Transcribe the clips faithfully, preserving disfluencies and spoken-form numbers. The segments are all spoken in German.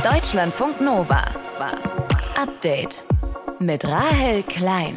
Deutschlandfunk Nova. Update mit Rahel Klein.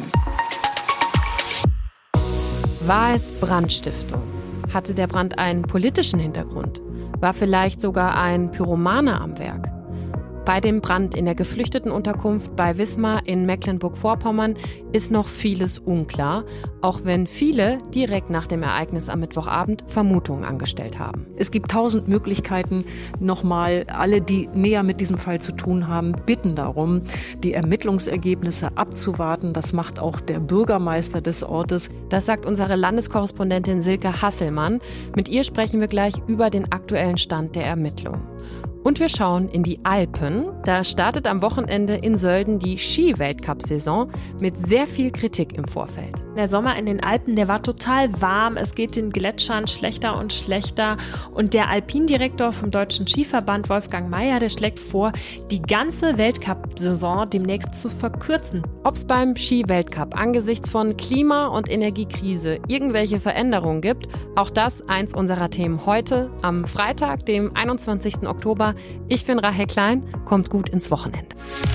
War es Brandstiftung? Hatte der Brand einen politischen Hintergrund? War vielleicht sogar ein Pyromane am Werk? Bei dem Brand in der Geflüchtetenunterkunft bei Wismar in Mecklenburg-Vorpommern ist noch vieles unklar, auch wenn viele direkt nach dem Ereignis am Mittwochabend Vermutungen angestellt haben. Es gibt tausend Möglichkeiten. Nochmal, alle, die näher mit diesem Fall zu tun haben, bitten darum, die Ermittlungsergebnisse abzuwarten. Das macht auch der Bürgermeister des Ortes. Das sagt unsere Landeskorrespondentin Silke Hasselmann. Mit ihr sprechen wir gleich über den aktuellen Stand der Ermittlungen. Und wir schauen in die Alpen. Da startet am Wochenende in Sölden die Ski-Weltcup-Saison mit sehr viel Kritik im Vorfeld. Der Sommer in den Alpen, der war total warm. Es geht den Gletschern schlechter und schlechter. Und der Alpindirektor vom Deutschen Skiverband, Wolfgang Mayer, der schlägt vor, die ganze Weltcup-Saison demnächst zu verkürzen. Ob es beim Ski-Weltcup angesichts von Klima- und Energiekrise irgendwelche Veränderungen gibt, auch das eins unserer Themen heute am Freitag, dem einundzwanzigsten Oktober. Ich bin Rahel Klein, kommt gut ins Wochenende.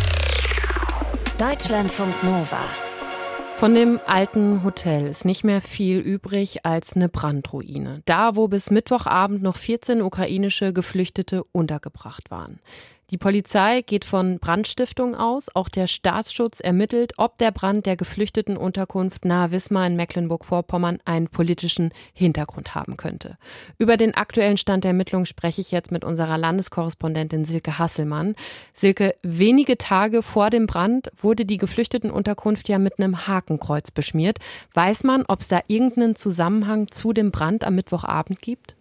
Deutschlandfunk Nova. Von dem alten Hotel ist nicht mehr viel übrig als eine Brandruine. Da, wo bis Mittwochabend noch vierzehn ukrainische Geflüchtete untergebracht waren. Die Polizei geht von Brandstiftung aus. Auch der Staatsschutz ermittelt, ob der Brand der Geflüchtetenunterkunft nahe Wismar in Mecklenburg-Vorpommern einen politischen Hintergrund haben könnte. Über den aktuellen Stand der Ermittlungen spreche ich jetzt mit unserer Landeskorrespondentin Silke Hasselmann. Silke, wenige Tage vor dem Brand wurde die Geflüchtetenunterkunft ja mit einem Hakenkreuz beschmiert. Weiß man, ob es da irgendeinen Zusammenhang zu dem Brand am Mittwochabend gibt?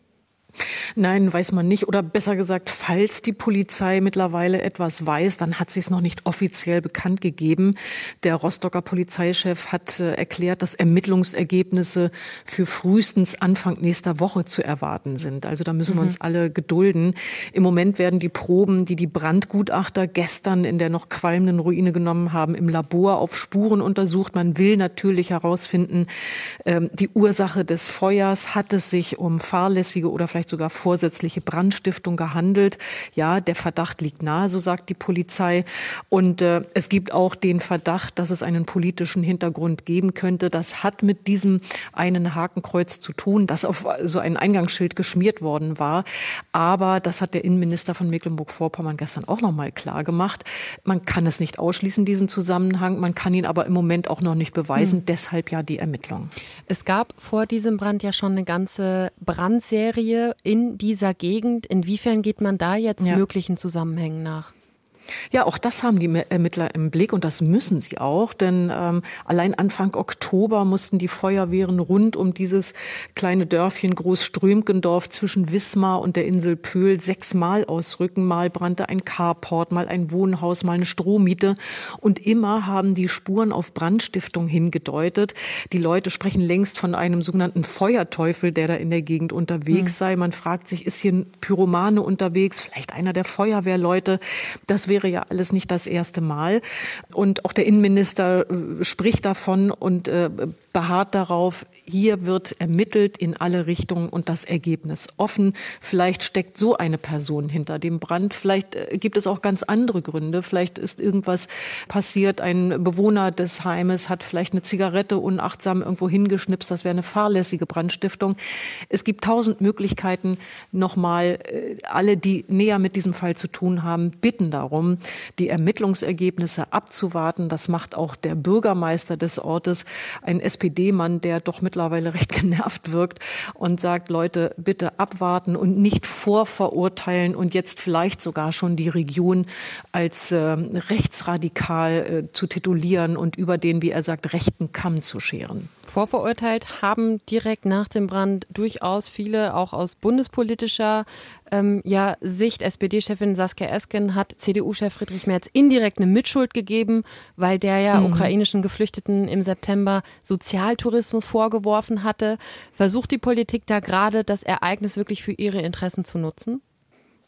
Nein, weiß man nicht. Oder besser gesagt, falls die Polizei mittlerweile etwas weiß, dann hat sie es noch nicht offiziell bekannt gegeben. Der Rostocker Polizeichef hat äh, erklärt, dass Ermittlungsergebnisse für frühestens Anfang nächster Woche zu erwarten sind. Also da müssen mhm. wir uns alle gedulden. Im Moment werden die Proben, die die Brandgutachter gestern in der noch qualmenden Ruine genommen haben, im Labor auf Spuren untersucht. Man will natürlich herausfinden, äh, die Ursache des Feuers. Hat es sich um fahrlässige oder vielleicht sogar vorsätzliche Brandstiftung gehandelt. Ja, der Verdacht liegt nahe, so sagt die Polizei. Und äh, es gibt auch den Verdacht, dass es einen politischen Hintergrund geben könnte. Das hat mit diesem einen Hakenkreuz zu tun, das auf so ein Eingangsschild geschmiert worden war. Aber das hat der Innenminister von Mecklenburg-Vorpommern gestern auch noch mal klar gemacht. Man kann es nicht ausschließen, diesen Zusammenhang. Man kann ihn aber im Moment auch noch nicht beweisen. Hm. Deshalb ja die Ermittlungen. Es gab vor diesem Brand ja schon eine ganze Brandserie in dieser Gegend. Inwiefern geht man da jetzt ja. möglichen Zusammenhängen nach? Ja, auch das haben die Ermittler im Blick und das müssen sie auch, denn ähm, allein Anfang Oktober mussten die Feuerwehren rund um dieses kleine Dörfchen Großströmkendorf zwischen Wismar und der Insel Pöhl sechsmal ausrücken. Mal brannte ein Carport, mal ein Wohnhaus, mal eine Strohmiete und immer haben die Spuren auf Brandstiftung hingedeutet. Die Leute sprechen längst von einem sogenannten Feuerteufel, der da in der Gegend unterwegs mhm. sei. Man fragt sich, ist hier ein Pyromane unterwegs, vielleicht einer der Feuerwehrleute? Das wäre ja alles nicht das erste Mal. Und auch der Innenminister äh, spricht davon und äh, beharrt darauf, hier wird ermittelt in alle Richtungen und das Ergebnis offen. Vielleicht steckt so eine Person hinter dem Brand. Vielleicht äh, gibt es auch ganz andere Gründe. Vielleicht ist irgendwas passiert. Ein Bewohner des Heimes hat vielleicht eine Zigarette unachtsam irgendwo hingeschnipst. Das wäre eine fahrlässige Brandstiftung. Es gibt tausend Möglichkeiten. Nochmal, äh, alle, die näher mit diesem Fall zu tun haben, bitten darum, die Ermittlungsergebnisse abzuwarten. Das macht auch der Bürgermeister des Ortes, ein S P D-Mann, der doch mittlerweile recht genervt wirkt und sagt, Leute, bitte abwarten und nicht vorverurteilen und jetzt vielleicht sogar schon die Region als äh, rechtsradikal äh, zu titulieren und über den, wie er sagt, rechten Kamm zu scheren. Vorverurteilt haben direkt nach dem Brand durchaus viele, auch aus bundespolitischer ähm, ja, Sicht. S P D-Chefin Saskia Esken hat C D U-Chef Friedrich Merz indirekt eine Mitschuld gegeben, weil der ja mhm. ukrainischen Geflüchteten im September Sozialtourismus vorgeworfen hatte. Versucht die Politik da gerade, das Ereignis wirklich für ihre Interessen zu nutzen?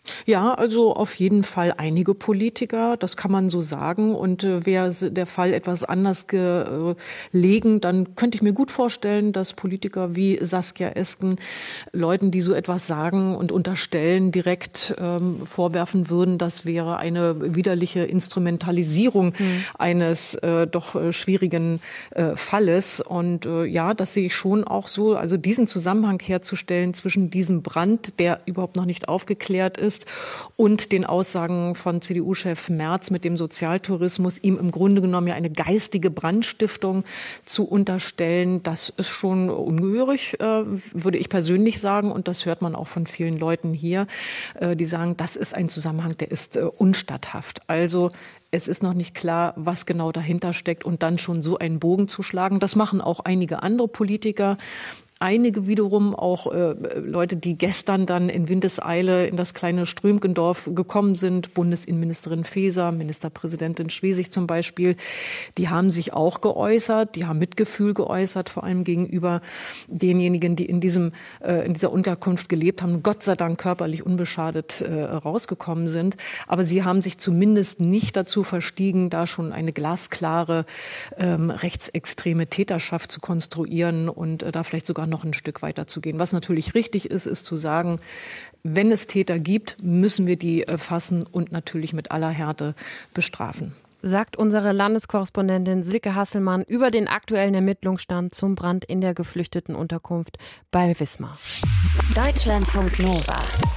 Ja, also auf jeden Fall einige Politiker, das kann man so sagen. Und äh, wäre der Fall etwas anders gelegen, dann könnte ich mir gut vorstellen, dass Politiker wie Saskia Esken Leuten, die so etwas sagen und unterstellen, direkt ähm, vorwerfen würden, das wäre eine widerliche Instrumentalisierung mhm. eines äh, doch äh, schwierigen äh, Falles. Und äh, ja, das sehe ich schon auch so. Also diesen Zusammenhang herzustellen zwischen diesem Brand, der überhaupt noch nicht aufgeklärt ist, und den Aussagen von C D U-Chef Merz mit dem Sozialtourismus, ihm im Grunde genommen ja eine geistige Brandstiftung zu unterstellen, das ist schon ungehörig, äh, würde ich persönlich sagen. Und das hört man auch von vielen Leuten hier, äh, die sagen, das ist ein Zusammenhang, der ist äh, unstatthaft. Also es ist noch nicht klar, was genau dahinter steckt und dann schon so einen Bogen zu schlagen. Das machen auch einige andere Politiker. Einige wiederum auch äh, Leute, die gestern dann in Windeseile in das kleine Strümkendorf gekommen sind, Bundesinnenministerin Faeser, Ministerpräsidentin Schwesig zum Beispiel, die haben sich auch geäußert, die haben Mitgefühl geäußert, vor allem gegenüber denjenigen, die in diesem äh, in dieser Unterkunft gelebt haben, Gott sei Dank körperlich unbeschadet äh, rausgekommen sind. Aber sie haben sich zumindest nicht dazu verstiegen, da schon eine glasklare ähm, rechtsextreme Täterschaft zu konstruieren und äh, da vielleicht sogar noch ein Stück weiter zu gehen. Was natürlich richtig ist, ist zu sagen, wenn es Täter gibt, müssen wir die fassen und natürlich mit aller Härte bestrafen. Sagt unsere Landeskorrespondentin Silke Hasselmann über den aktuellen Ermittlungsstand zum Brand in der Geflüchtetenunterkunft bei Wismar. Deutschlandfunk Nova.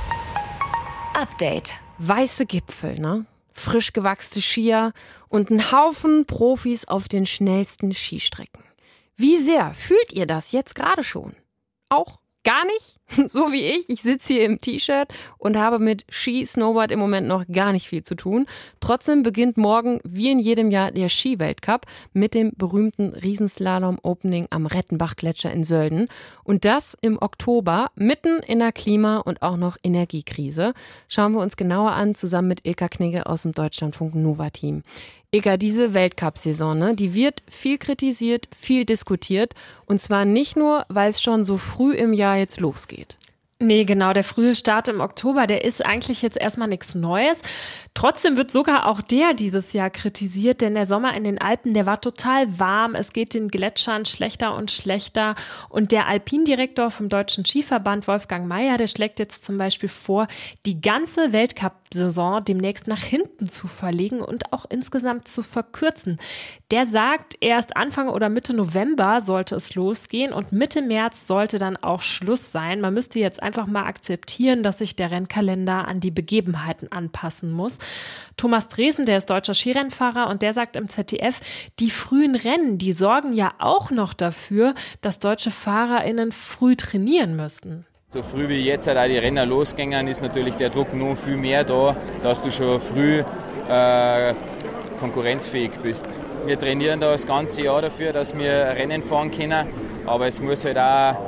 Update. Weiße Gipfel, ne? Frisch gewachste Skier und ein Haufen Profis auf den schnellsten Skistrecken. Wie sehr fühlt ihr das jetzt gerade schon? Auch gar nicht? So wie ich. Ich sitze hier im T-Shirt und habe mit Ski, Snowboard im Moment noch gar nicht viel zu tun. Trotzdem beginnt morgen, wie in jedem Jahr, der Ski-Weltcup mit dem berühmten Riesenslalom-Opening am Rettenbach-Gletscher in Sölden. Und das im Oktober, mitten in der Klima- und auch noch Energiekrise. Schauen wir uns genauer an, zusammen mit Ilka Knigge aus dem Deutschlandfunk-Nova-Team. Ilka, diese Weltcup-Saison, ne, die wird viel kritisiert, viel diskutiert. Und zwar nicht nur, weil es schon so früh im Jahr jetzt losgeht. Nee, genau. Der frühe Start im Oktober, der ist eigentlich jetzt erstmal nichts Neues. Trotzdem wird sogar auch der dieses Jahr kritisiert, denn der Sommer in den Alpen, der war total warm. Es geht den Gletschern schlechter und schlechter. Und der Alpindirektor vom Deutschen Skiverband, Wolfgang Mayer, der schlägt jetzt zum Beispiel vor, die ganze Weltcup-Saison demnächst nach hinten zu verlegen und auch insgesamt zu verkürzen. Der sagt, erst Anfang oder Mitte November sollte es losgehen und Mitte März sollte dann auch Schluss sein. Man müsste jetzt einfach mal akzeptieren, dass sich der Rennkalender an die Begebenheiten anpassen muss. Thomas Dresen, der ist deutscher Skirennfahrer und der sagt im Z D F, die frühen Rennen, die sorgen ja auch noch dafür, dass deutsche FahrerInnen früh trainieren müssen. So früh wie jetzt halt auch die Renner losgängen, ist natürlich der Druck noch viel mehr da, dass du schon früh äh, konkurrenzfähig bist. Wir trainieren da das ganze Jahr dafür, dass wir Rennen fahren können, aber es muss halt auch,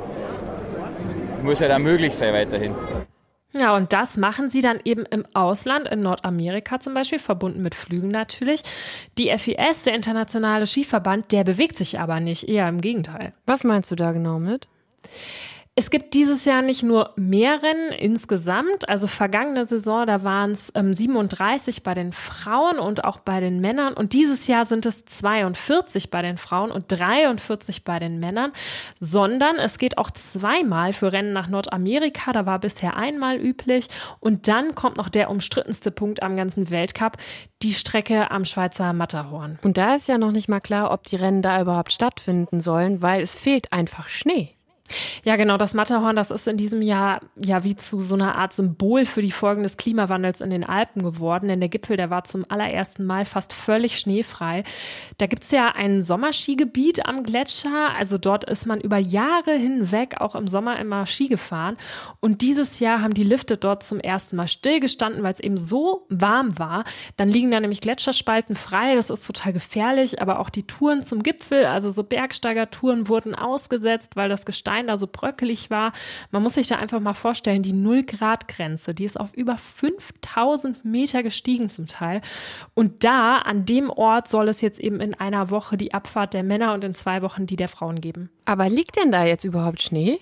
muss halt auch möglich sein weiterhin. Ja, und das machen sie dann eben im Ausland, in Nordamerika zum Beispiel, verbunden mit Flügen natürlich. Die F I S, der Internationale Skiverband, der bewegt sich aber nicht, eher im Gegenteil. Was meinst du da genau mit? Es gibt dieses Jahr nicht nur mehr Rennen insgesamt, also vergangene Saison, da waren es ähm, siebenunddreißig bei den Frauen und auch bei den Männern und dieses Jahr sind es zweiundvierzig bei den Frauen und dreiundvierzig bei den Männern, sondern es geht auch zweimal für Rennen nach Nordamerika, da war bisher einmal üblich und dann kommt noch der umstrittenste Punkt am ganzen Weltcup, die Strecke am Schweizer Matterhorn. Und da ist ja noch nicht mal klar, ob die Rennen da überhaupt stattfinden sollen, weil es fehlt einfach Schnee. Ja, genau, das Matterhorn, das ist in diesem Jahr ja wie zu so einer Art Symbol für die Folgen des Klimawandels in den Alpen geworden, denn der Gipfel, der war zum allerersten Mal fast völlig schneefrei. Da gibt's ja ein Sommerskigebiet am Gletscher, also dort ist man über Jahre hinweg auch im Sommer immer Ski gefahren und dieses Jahr haben die Lifte dort zum ersten Mal stillgestanden, weil es eben so warm war. Dann liegen da nämlich Gletscherspalten frei, das ist total gefährlich, aber auch die Touren zum Gipfel, also so Bergsteigertouren wurden ausgesetzt, weil das Gestein da so bröckelig war. Man muss sich da einfach mal vorstellen, die null-Grad-Grenze, die ist auf über fünftausend Meter gestiegen zum Teil. Und da, an dem Ort, soll es jetzt eben in einer Woche die Abfahrt der Männer und in zwei Wochen die der Frauen geben. Aber liegt denn da jetzt überhaupt Schnee?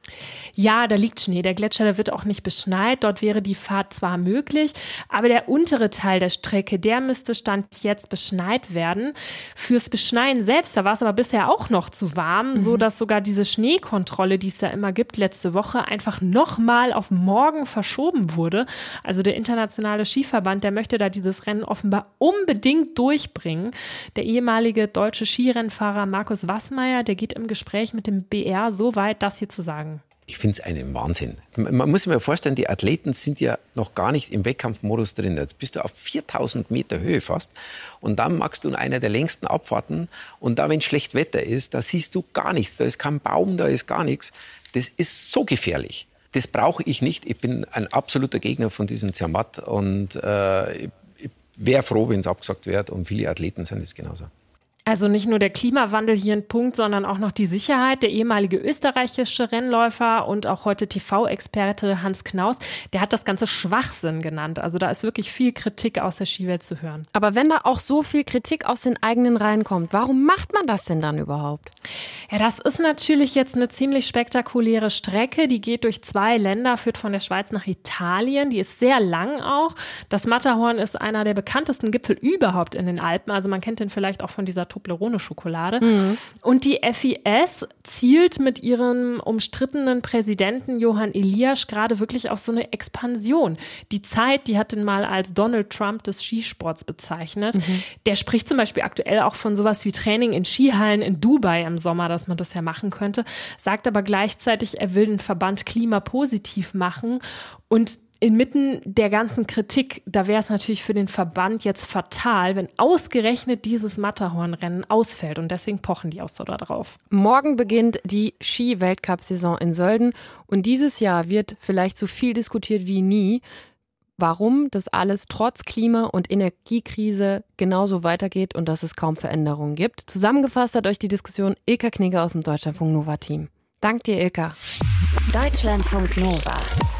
Ja, da liegt Schnee. Der Gletscher, der wird auch nicht beschneit. Dort wäre die Fahrt zwar möglich, aber der untere Teil der Strecke, der müsste Stand jetzt beschneit werden. Fürs Beschneien selbst, da war es aber bisher auch noch zu warm, mhm. so dass sogar diese Schneekontrolle, die es ja immer gibt, letzte Woche einfach nochmal auf morgen verschoben wurde. Also der internationale Skiverband, der möchte da dieses Rennen offenbar unbedingt durchbringen. Der ehemalige deutsche Skirennfahrer Markus Wassmeier, der geht im Gespräch mit dem B R so weit, das hier zu sagen. Ich finde es einen Wahnsinn. Man muss sich mal vorstellen, die Athleten sind ja noch gar nicht im Wettkampfmodus drin. Jetzt bist du auf viertausend Meter Höhe fast und dann machst du einer der längsten Abfahrten und da, wenn schlecht Wetter ist, da siehst du gar nichts. Da ist kein Baum, da ist gar nichts. Das ist so gefährlich. Das brauche ich nicht. Ich bin ein absoluter Gegner von diesem Zermatt und äh, ich, ich wäre froh, wenn es abgesagt wird und viele Athleten sind es genauso. Also nicht nur der Klimawandel hier ein Punkt, sondern auch noch die Sicherheit. Der ehemalige österreichische Rennläufer und auch heute T V-Experte Hans Knaus, der hat das Ganze Schwachsinn genannt. Also da ist wirklich viel Kritik aus der Skiwelt zu hören. Aber wenn da auch so viel Kritik aus den eigenen Reihen kommt, warum macht man das denn dann überhaupt? Ja, das ist natürlich jetzt eine ziemlich spektakuläre Strecke. Die geht durch zwei Länder, führt von der Schweiz nach Italien. Die ist sehr lang auch. Das Matterhorn ist einer der bekanntesten Gipfel überhaupt in den Alpen. Also man kennt den vielleicht auch von dieser Toblerone-Schokolade. Mhm. Und die F I S zielt mit ihrem umstrittenen Präsidenten Johann Eliasch gerade wirklich auf so eine Expansion. Die Zeit, die hat ihn mal als Donald Trump des Skisports bezeichnet. Mhm. Der spricht zum Beispiel aktuell auch von sowas wie Training in Skihallen in Dubai im Sommer, dass man das ja machen könnte, sagt aber gleichzeitig, er will den Verband klimapositiv machen und inmitten der ganzen Kritik, da wäre es natürlich für den Verband jetzt fatal, wenn ausgerechnet dieses Matterhornrennen ausfällt. Und deswegen pochen die auch so da drauf. Morgen beginnt die Ski-Weltcup-Saison in Sölden. Und dieses Jahr wird vielleicht so viel diskutiert wie nie, warum das alles trotz Klima- und Energiekrise genauso weitergeht und dass es kaum Veränderungen gibt. Zusammengefasst hat euch die Diskussion Ilka Knigge aus dem Deutschlandfunk Nova-Team. Dank dir, Ilka. Deutschlandfunk Nova.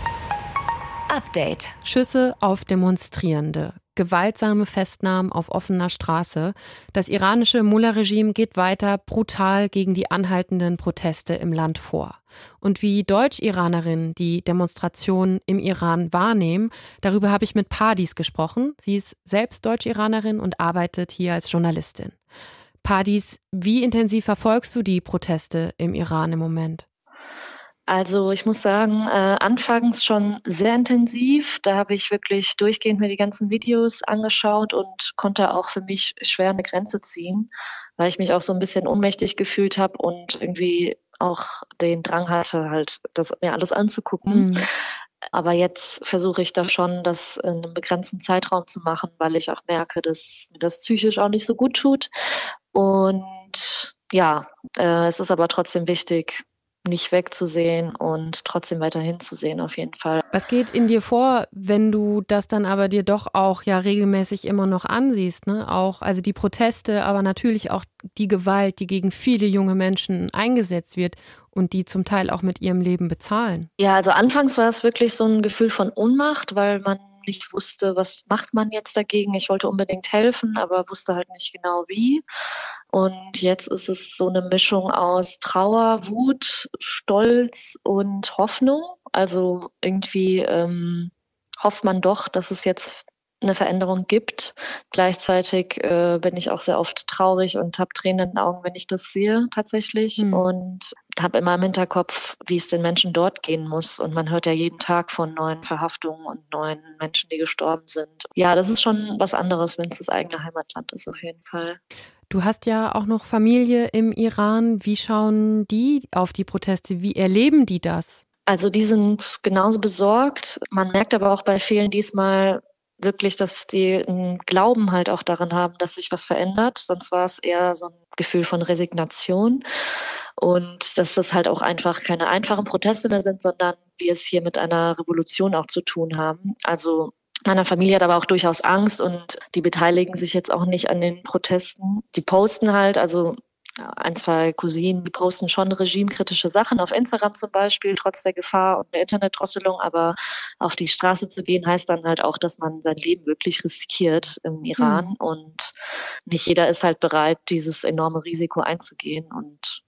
Update. Schüsse auf Demonstrierende, gewaltsame Festnahmen auf offener Straße. Das iranische Mullah-Regime geht weiter brutal gegen die anhaltenden Proteste im Land vor. Und wie Deutsch-Iranerinnen die Demonstrationen im Iran wahrnehmen, darüber habe ich mit Padis gesprochen. Sie ist selbst Deutsch-Iranerin und arbeitet hier als Journalistin. Padis, wie intensiv verfolgst du die Proteste im Iran im Moment? Also ich muss sagen, äh, anfangs schon sehr intensiv. Da habe ich wirklich durchgehend mir die ganzen Videos angeschaut und konnte auch für mich schwer eine Grenze ziehen, weil ich mich auch so ein bisschen ohnmächtig gefühlt habe und irgendwie auch den Drang hatte, halt das mir alles anzugucken. Mhm. Aber jetzt versuche ich da schon, das in einem begrenzten Zeitraum zu machen, weil ich auch merke, dass mir das psychisch auch nicht so gut tut. Und ja, äh, es ist aber trotzdem wichtig, nicht wegzusehen und trotzdem weiterhin zu sehen auf jeden Fall. Was geht in dir vor, wenn du das dann aber dir doch auch ja regelmäßig immer noch ansiehst, ne? Auch, also die Proteste, aber natürlich auch die Gewalt, die gegen viele junge Menschen eingesetzt wird und die zum Teil auch mit ihrem Leben bezahlen. Ja, also anfangs war es wirklich so ein Gefühl von Ohnmacht, weil man nicht wusste, was macht man jetzt dagegen. Ich wollte unbedingt helfen, aber wusste halt nicht genau wie. Und jetzt ist es so eine Mischung aus Trauer, Wut, Stolz und Hoffnung. Also irgendwie ähm, hofft man doch, dass es jetzt eine Veränderung gibt. Gleichzeitig äh, bin ich auch sehr oft traurig und habe Tränen in den Augen, wenn ich das sehe tatsächlich. Mhm. Und habe immer im Hinterkopf, wie es den Menschen dort gehen muss. Und man hört ja jeden Tag von neuen Verhaftungen und neuen Menschen, die gestorben sind. Ja, das ist schon was anderes, wenn es das eigene Heimatland ist, auf jeden Fall. Du hast ja auch noch Familie im Iran. Wie schauen die auf die Proteste? Wie erleben die das? Also die sind genauso besorgt. Man merkt aber auch bei vielen diesmal wirklich, dass die einen Glauben halt auch daran haben, dass sich was verändert. Sonst war es eher so ein Gefühl von Resignation. Und dass das halt auch einfach keine einfachen Proteste mehr sind, sondern wir es hier mit einer Revolution auch zu tun haben. Also meine Familie hat aber auch durchaus Angst und die beteiligen sich jetzt auch nicht an den Protesten. Die posten halt, also ein, zwei Cousinen, die posten schon regimekritische Sachen auf Instagram zum Beispiel, trotz der Gefahr und der Internetdrosselung. Aber auf die Straße zu gehen, heißt dann halt auch, dass man sein Leben wirklich riskiert im Iran. Mhm. Und nicht jeder ist halt bereit, dieses enorme Risiko einzugehen. Und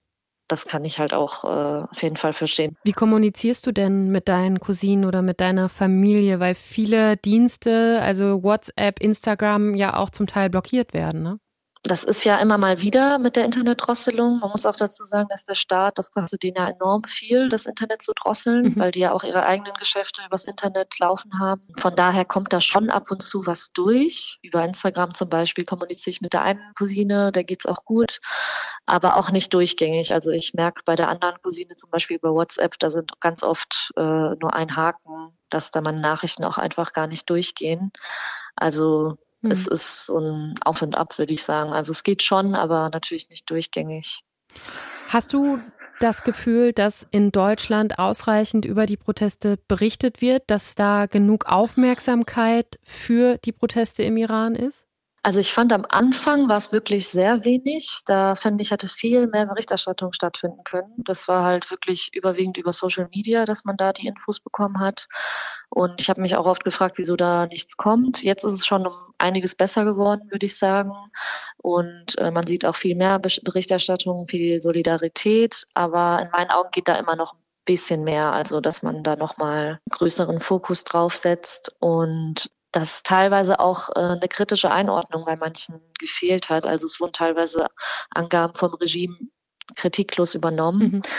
das kann ich halt auch äh, auf jeden Fall verstehen. Wie kommunizierst du denn mit deinen Cousinen oder mit deiner Familie? Weil viele Dienste, also WhatsApp, Instagram, ja auch zum Teil blockiert werden, ne? Das ist ja immer mal wieder mit der Internetdrosselung. Man muss auch dazu sagen, dass der Staat, das kostet denen ja enorm viel, das Internet zu drosseln, mhm. weil die ja auch ihre eigenen Geschäfte übers Internet laufen haben. Von daher kommt da schon ab und zu was durch. Über Instagram zum Beispiel kommuniziere ich mit der einen Cousine, der geht's auch gut, aber auch nicht durchgängig. Also ich merke bei der anderen Cousine zum Beispiel über WhatsApp, da sind ganz oft äh, nur ein Haken, dass da meine Nachrichten auch einfach gar nicht durchgehen. Also Hm. Es ist so ein Auf und Ab, würde ich sagen. Also es geht schon, aber natürlich nicht durchgängig. Hast du das Gefühl, dass in Deutschland ausreichend über die Proteste berichtet wird, dass da genug Aufmerksamkeit für die Proteste im Iran ist? Also ich fand, am Anfang war es wirklich sehr wenig. Da fand ich, hätte viel mehr Berichterstattung stattfinden können. Das war halt wirklich überwiegend über Social Media, dass man da die Infos bekommen hat. Und ich habe mich auch oft gefragt, wieso da nichts kommt. Jetzt ist es schon um einiges besser geworden, würde ich sagen. Und äh, man sieht auch viel mehr Berichterstattung, viel Solidarität. Aber in meinen Augen geht da immer noch ein bisschen mehr. Also dass man da nochmal größeren Fokus drauf setzt und dass teilweise auch äh, eine kritische Einordnung bei manchen gefehlt hat. Also es wurden teilweise Angaben vom Regime kritiklos übernommen. Mhm.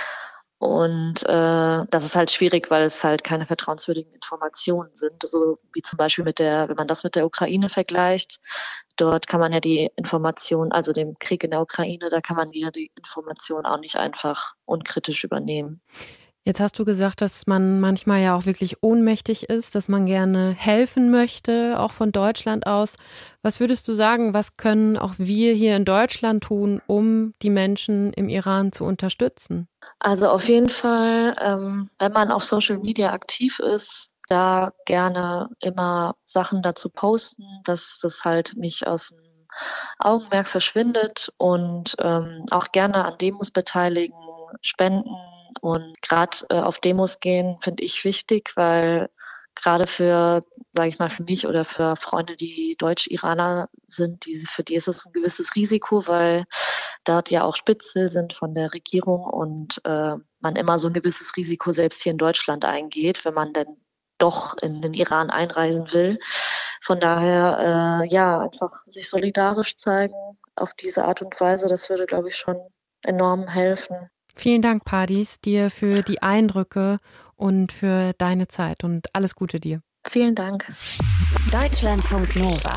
Und äh, das ist halt schwierig, weil es halt keine vertrauenswürdigen Informationen sind. So wie zum Beispiel mit der, wenn man das mit der Ukraine vergleicht, dort kann man ja die Information, also dem Krieg in der Ukraine, da kann man ja die Information auch nicht einfach unkritisch übernehmen. Jetzt hast du gesagt, dass man manchmal ja auch wirklich ohnmächtig ist, dass man gerne helfen möchte, auch von Deutschland aus. Was würdest du sagen, was können auch wir hier in Deutschland tun, um die Menschen im Iran zu unterstützen? Also auf jeden Fall, ähm, wenn man auf Social Media aktiv ist, da gerne immer Sachen dazu posten, dass das halt nicht aus dem Augenmerk verschwindet und ähm, auch gerne an Demos beteiligen, spenden. Und gerade äh, auf Demos gehen finde ich wichtig, weil gerade für, sage ich mal, für mich oder für Freunde, die Deutsch-Iraner sind, die, für die ist es ein gewisses Risiko, weil dort ja auch Spitzel sind von der Regierung und äh, man immer so ein gewisses Risiko selbst hier in Deutschland eingeht, wenn man denn doch in den Iran einreisen will. Von daher, äh, ja, einfach sich solidarisch zeigen auf diese Art und Weise, das würde, glaube ich, schon enorm helfen. Vielen Dank, Pardis, dir für die Eindrücke und für deine Zeit und alles Gute dir. Vielen Dank. Deutschlandfunk Nova.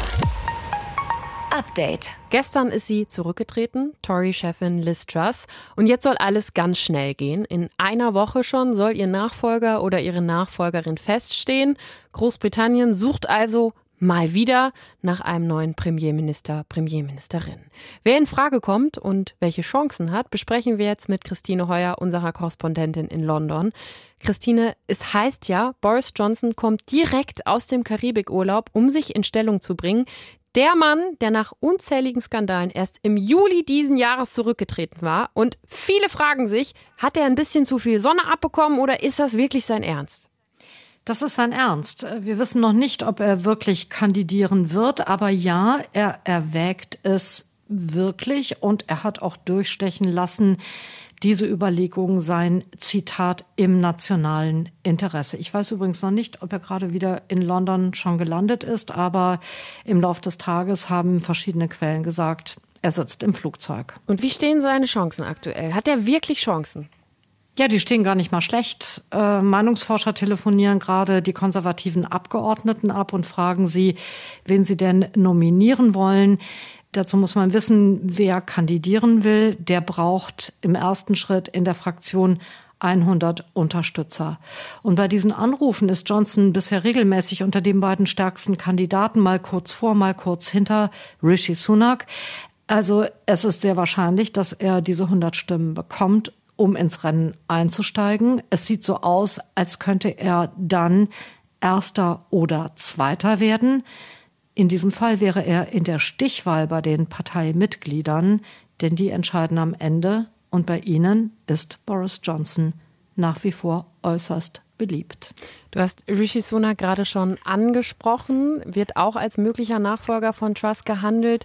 Update. Gestern ist sie zurückgetreten, Tory-Chefin Liz Truss. Und jetzt soll alles ganz schnell gehen. In einer Woche schon soll ihr Nachfolger oder ihre Nachfolgerin feststehen. Großbritannien sucht also mal wieder nach einem neuen Premierminister, Premierministerin. Wer in Frage kommt und welche Chancen hat, besprechen wir jetzt mit Christine Heuer, unserer Korrespondentin in London. Christine, es heißt ja, Boris Johnson kommt direkt aus dem Karibikurlaub, um sich in Stellung zu bringen. Der Mann, der nach unzähligen Skandalen erst im Juli diesen Jahres zurückgetreten war. Und viele fragen sich, hat er ein bisschen zu viel Sonne abbekommen oder ist das wirklich sein Ernst? Das ist sein Ernst. Wir wissen noch nicht, ob er wirklich kandidieren wird, aber ja, er erwägt es wirklich und er hat auch durchstechen lassen, diese Überlegungen seien, Zitat, im nationalen Interesse. Ich weiß übrigens noch nicht, ob er gerade wieder in London schon gelandet ist, aber im Laufe des Tages haben verschiedene Quellen gesagt, er sitzt im Flugzeug. Und wie stehen seine Chancen aktuell? Hat er wirklich Chancen? Ja, die stehen gar nicht mal schlecht. Äh, Meinungsforscher telefonieren gerade die konservativen Abgeordneten ab und fragen sie, wen sie denn nominieren wollen. Dazu muss man wissen, wer kandidieren will. Der braucht im ersten Schritt in der Fraktion hundert Unterstützer. Und bei diesen Anrufen ist Johnson bisher regelmäßig unter den beiden stärksten Kandidaten, mal kurz vor, mal kurz hinter Rishi Sunak. Also es ist sehr wahrscheinlich, dass er diese hundert Stimmen bekommt, um ins Rennen einzusteigen. Es sieht so aus, als könnte er dann Erster oder Zweiter werden. In diesem Fall wäre er in der Stichwahl bei den Parteimitgliedern, denn die entscheiden am Ende. Und bei ihnen ist Boris Johnson nach wie vor äußerst beliebt. Du hast Rishi Sunak gerade schon angesprochen, wird auch als möglicher Nachfolger von Truss gehandelt.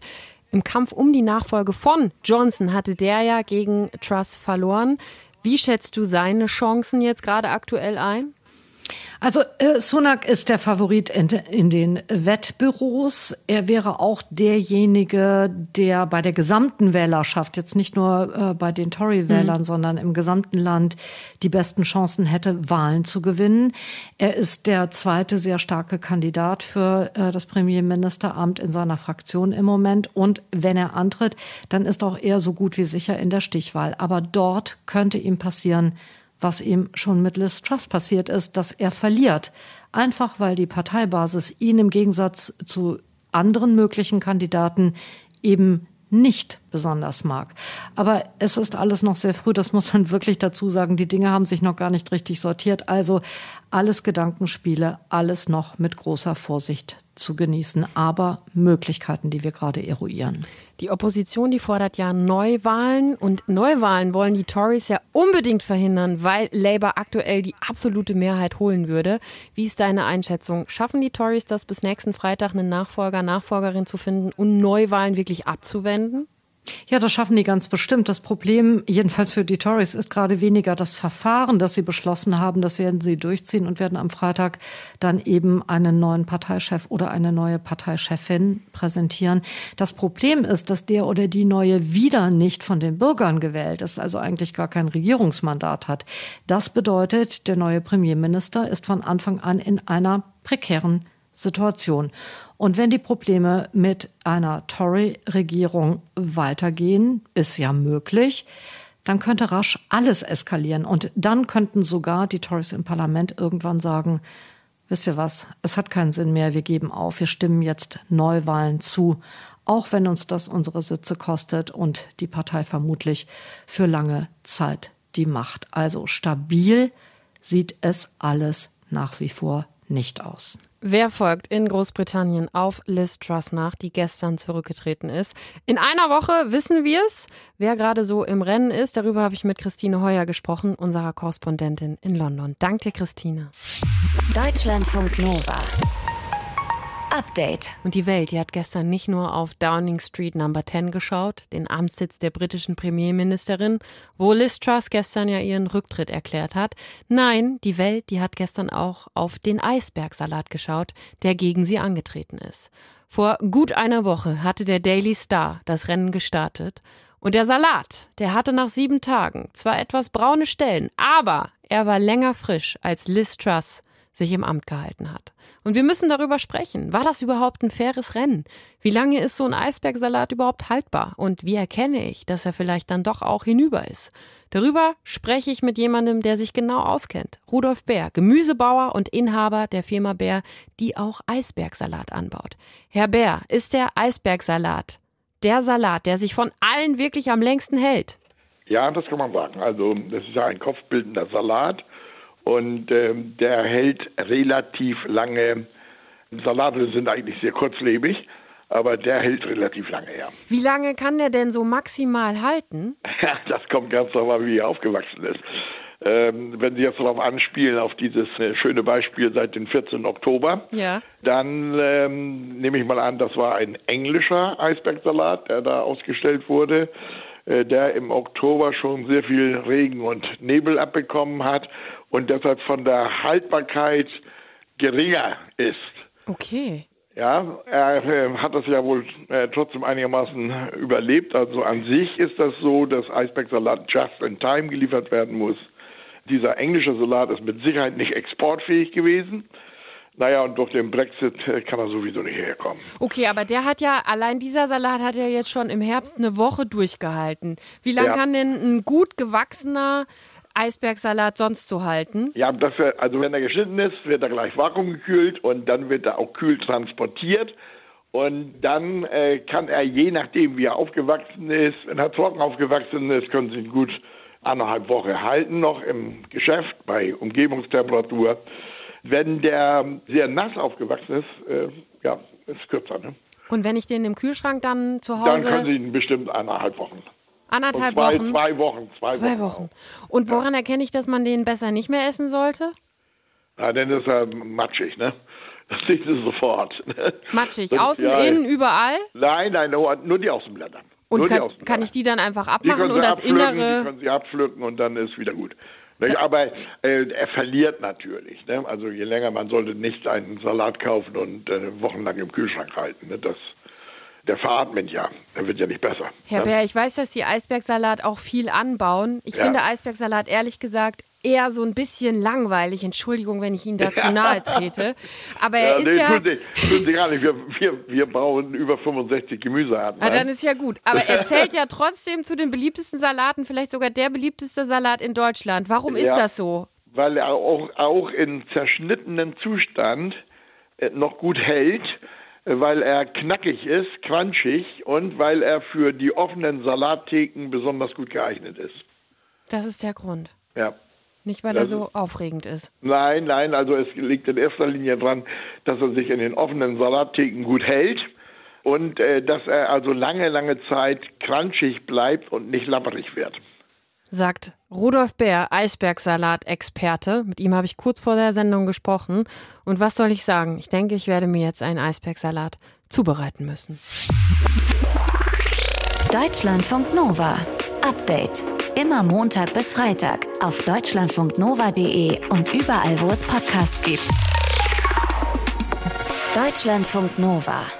Im Kampf um die Nachfolge von Johnson hatte der ja gegen Truss verloren. Wie schätzt du seine Chancen jetzt gerade aktuell ein? Also äh, Sunak ist der Favorit in, in den Wettbüros. Er wäre auch derjenige, der bei der gesamten Wählerschaft, jetzt nicht nur äh, bei den Tory-Wählern, mhm. sondern im gesamten Land die besten Chancen hätte, Wahlen zu gewinnen. Er ist der zweite sehr starke Kandidat für äh, das Premierministeramt in seiner Fraktion im Moment. Und wenn er antritt, dann ist auch er so gut wie sicher in der Stichwahl. Aber dort könnte ihm passieren, was ihm schon mit Liz Truss passiert ist, dass er verliert. Einfach weil die Parteibasis ihn im Gegensatz zu anderen möglichen Kandidaten eben nicht besonders mag. Aber es ist alles noch sehr früh, das muss man wirklich dazu sagen. Die Dinge haben sich noch gar nicht richtig sortiert. Also alles Gedankenspiele, alles noch mit großer Vorsicht zu genießen. Aber Möglichkeiten, die wir gerade eruieren. Die Opposition, die fordert ja Neuwahlen. Und Neuwahlen wollen die Tories ja unbedingt verhindern, weil Labour aktuell die absolute Mehrheit holen würde. Wie ist deine Einschätzung? Schaffen die Tories das bis nächsten Freitag, einen Nachfolger, Nachfolgerin zu finden und Neuwahlen wirklich abzuwenden? Ja, das schaffen die ganz bestimmt. Das Problem, jedenfalls für die Tories, ist gerade weniger das Verfahren, das sie beschlossen haben. Das werden sie durchziehen und werden am Freitag dann eben einen neuen Parteichef oder eine neue Parteichefin präsentieren. Das Problem ist, dass der oder die Neue wieder nicht von den Bürgern gewählt ist, also eigentlich gar kein Regierungsmandat hat. Das bedeutet, der neue Premierminister ist von Anfang an in einer prekären Situation. Und wenn die Probleme mit einer Tory-Regierung weitergehen, ist ja möglich, dann könnte rasch alles eskalieren. Und dann könnten sogar die Tories im Parlament irgendwann sagen, wisst ihr was, es hat keinen Sinn mehr, wir geben auf, wir stimmen jetzt Neuwahlen zu, auch wenn uns das unsere Sitze kostet und die Partei vermutlich für lange Zeit die Macht. Also stabil sieht es alles nach wie vor nicht aus. Wer folgt in Großbritannien auf Liz Truss nach, die gestern zurückgetreten ist? In einer Woche wissen wir es, wer gerade so im Rennen ist. Darüber habe ich mit Christine Heuer gesprochen, unserer Korrespondentin in London. Danke dir, Christine. Deutschlandfunk Nova. Update. Und die Welt, die hat gestern nicht nur auf Downing Street Number zehn geschaut, den Amtssitz der britischen Premierministerin, wo Liz Truss gestern ja ihren Rücktritt erklärt hat. Nein, die Welt, die hat gestern auch auf den Eisbergsalat geschaut, der gegen sie angetreten ist. Vor gut einer Woche hatte der Daily Star das Rennen gestartet. Und der Salat, der hatte nach sieben Tagen zwar etwas braune Stellen, aber er war länger frisch, als Liz Truss sich im Amt gehalten hat. Und wir müssen darüber sprechen. War das überhaupt ein faires Rennen? Wie lange ist so ein Eisbergsalat überhaupt haltbar? Und wie erkenne ich, dass er vielleicht dann doch auch hinüber ist? Darüber spreche ich mit jemandem, der sich genau auskennt. Rudolf Bär, Gemüsebauer und Inhaber der Firma Bär, die auch Eisbergsalat anbaut. Herr Bär, ist der Eisbergsalat der Salat, der sich von allen wirklich am längsten hält? Ja, das kann man sagen. Also das ist ja ein kopfbildender Salat. Und ähm, der hält relativ lange. Salate sind eigentlich sehr kurzlebig, aber der hält relativ lange, ja. Wie lange kann der denn so maximal halten? Das kommt ganz darauf an, wie er aufgewachsen ist. Ähm, wenn Sie jetzt darauf anspielen, auf dieses äh, schöne Beispiel seit dem vierzehnten Oktober, ja. dann ähm, nehme ich mal an, das war ein englischer Eisbergsalat, der da ausgestellt wurde, äh, der im Oktober schon sehr viel Regen und Nebel abbekommen hat und deshalb von der Haltbarkeit geringer ist. Okay. Ja, er äh, hat das ja wohl äh, trotzdem einigermaßen überlebt. Also an sich ist das so, dass Eisbergsalat just in time geliefert werden muss. Dieser englische Salat ist mit Sicherheit nicht exportfähig gewesen. Naja, und durch den Brexit äh, kann er sowieso nicht herkommen. Okay, aber der hat ja, allein dieser Salat hat ja jetzt schon im Herbst eine Woche durchgehalten. Wie lange ja. kann denn ein gut gewachsener Eisbergsalat sonst so halten? Ja, das, also wenn er geschnitten ist, wird er gleich vakuumgekühlt und dann wird er auch kühl transportiert. Und dann äh, kann er, je nachdem wie er aufgewachsen ist, wenn er trocken aufgewachsen ist, können Sie ihn gut anderthalb Wochen halten noch im Geschäft bei Umgebungstemperatur. Wenn der sehr nass aufgewachsen ist, äh, ja, ist es kürzer. Ne? Und wenn ich den im Kühlschrank dann zu Hause... Dann können Sie ihn bestimmt anderthalb Wochen. Anderthalb zwei, Wochen? Zwei Wochen. Zwei, zwei Wochen. Wochen. Und woran ja. erkenne ich, dass man den besser nicht mehr essen sollte? Na, dann ist er matschig, ne? Das siehst du sofort. Matschig, Und, außen, ja, innen, überall? Nein, nein, nur, nur die Außenblätter. Und nur kann, die Außenblätter. kann ich die dann einfach Die abmachen können und Sie das abpflücken, Innere? Die können Sie abpflücken und dann ist wieder gut. Ne? Aber äh, er verliert natürlich. Ne? Also je länger, man sollte nicht einen Salat kaufen und äh, wochenlang im Kühlschrank halten. Ne? Das, der veratmet ja, der wird ja nicht besser. Herr ne? Bär, ich weiß, dass Sie Eisbergsalat auch viel anbauen. Ich Ja. finde Eisbergsalat ehrlich gesagt eher so ein bisschen langweilig. Entschuldigung, wenn ich Ihnen da zu nahe trete. Aber er Ja, ist nee, ja... tun Sie, tun Sie gar nicht. Wir, wir, wir bauen über fünfundsechzig Gemüsearten. Ah, dann ein. ist ja gut. Aber er zählt ja trotzdem zu den beliebtesten Salaten, vielleicht sogar der beliebteste Salat in Deutschland. Warum ist Ja. das so? Weil er auch, auch in zerschnittenem Zustand äh, noch gut hält, äh, weil er knackig ist, crunchig und weil er für die offenen Salattheken besonders gut geeignet ist. Das ist der Grund. Ja. Nicht, weil Das er so aufregend ist. Nein, nein, also es liegt in erster Linie daran, dass er sich in den offenen Salattheken gut hält und äh, dass er also lange, lange Zeit crunchig bleibt und nicht lapperig wird. Sagt Rudolf Bär, Eisbergsalat-Experte. Mit ihm habe ich kurz vor der Sendung gesprochen. Und was soll ich sagen? Ich denke, ich werde mir jetzt einen Eisbergsalat zubereiten müssen. Deutschlandfunk Nova. Update. Immer Montag bis Freitag auf deutschlandfunknova punkt de und überall, wo es Podcasts gibt. Deutschlandfunk Nova.